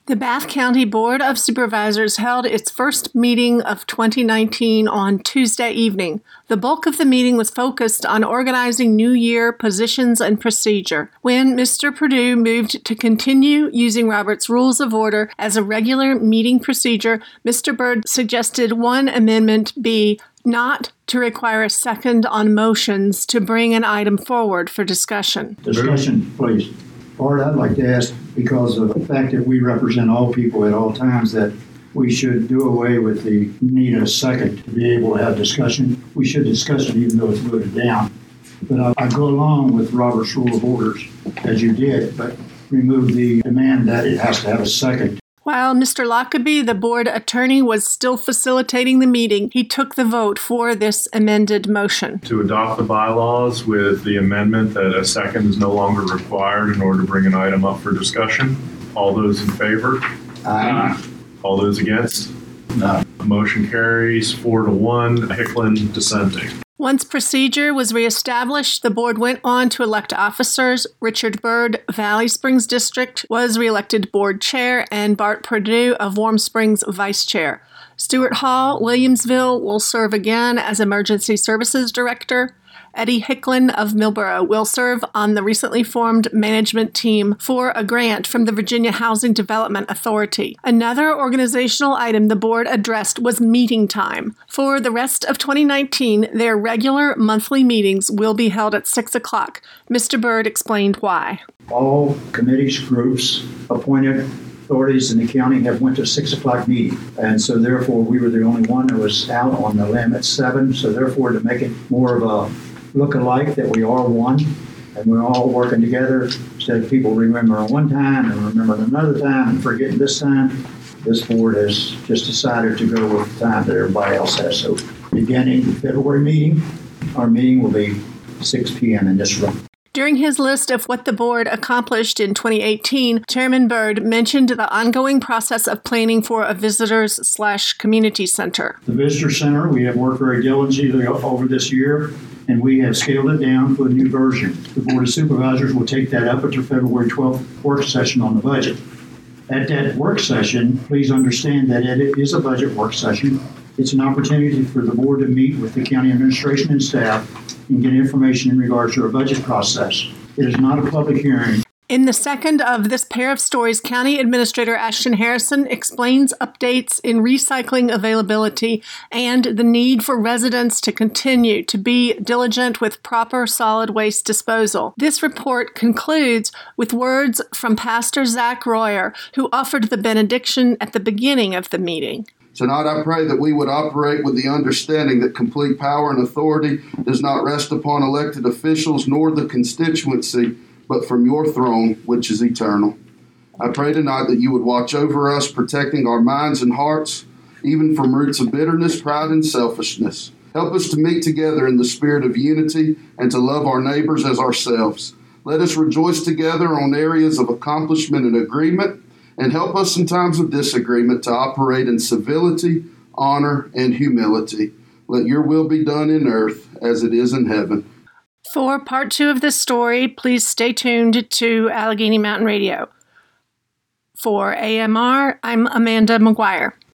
The Bath County Board of Supervisors held its first meeting of 2019 on Tuesday evening. The bulk of the meeting was focused on organizing New Year positions and procedure. When Mr. Perdue moved to continue using Robert's Rules of Order as a regular meeting procedure, Mr. Byrd suggested one amendment be not to require a second on motions to bring an item forward for discussion. Discussion, please. Bart, I'd like to ask, because of the fact that we represent all people at all times, that we should do away with the need of a second to be able to have discussion. We should discuss it even though it's voted down. But I go along with Robert's Rule of Orders, as you did, but remove the demand that it has to have a second. While Mr. Lockaby, the board attorney, was still facilitating the meeting, he took the vote for this amended motion. To adopt the bylaws with the amendment that a second is no longer required in order to bring an item up for discussion. All those in favor? Aye. All those against? No. Motion carries 4-1, Hicklin dissenting. Once procedure was reestablished, the board went on to elect officers. Richard Byrd, Valley Springs District, was reelected board chair, and Bart Perdue of Warm Springs vice chair. Stuart Hall, Williamsville, will serve again as emergency services director. Eddie Hicklin of Millboro will serve on the recently formed management team for a grant from the Virginia Housing Development Authority. Another organizational item the board addressed was meeting time. For the rest of 2019, their regular monthly meetings will be held at 6 o'clock. Mr. Byrd explained why. All committees, groups, appointed authorities in the county have went to 6 o'clock meeting. And so therefore, we were the only one that was out on the limb at 7. So therefore, to make it more of a look alike that we are one and we're all working together instead of people remembering one time and remembering another time and forgetting this time. This board has just decided to go with the time that everybody else has. So beginning the February meeting, our meeting will be 6 p.m. in this room. During his list of what the board accomplished in 2018, Chairman Byrd mentioned the ongoing process of planning for a visitors/community center. The visitor center, we have worked very diligently over this year, and we have scaled it down for a new version. The Board of Supervisors will take that up at their February 12th work session on the budget. At that work session, please understand that it is a budget work session. It's an opportunity for the board to meet with the county administration and staff and get information in regards to our budget process. It is not a public hearing. In the second of this pair of stories, County Administrator Ashton Harrison explains updates in recycling availability and the need for residents to continue to be diligent with proper solid waste disposal. This report concludes with words from Pastor Zach Royer, who offered the benediction at the beginning of the meeting. Tonight I pray that we would operate with the understanding that complete power and authority does not rest upon elected officials nor the constituency, but from your throne, which is eternal. I pray tonight that you would watch over us, protecting our minds and hearts, even from roots of bitterness, pride, and selfishness. Help us to meet together in the spirit of unity and to love our neighbors as ourselves. Let us rejoice together on areas of accomplishment and agreement, and help us in times of disagreement to operate in civility, honor, and humility. Let your will be done in earth as it is in heaven. For part 2 of this story, please stay tuned to Allegheny Mountain Radio. For AMR, I'm Amanda McGuire.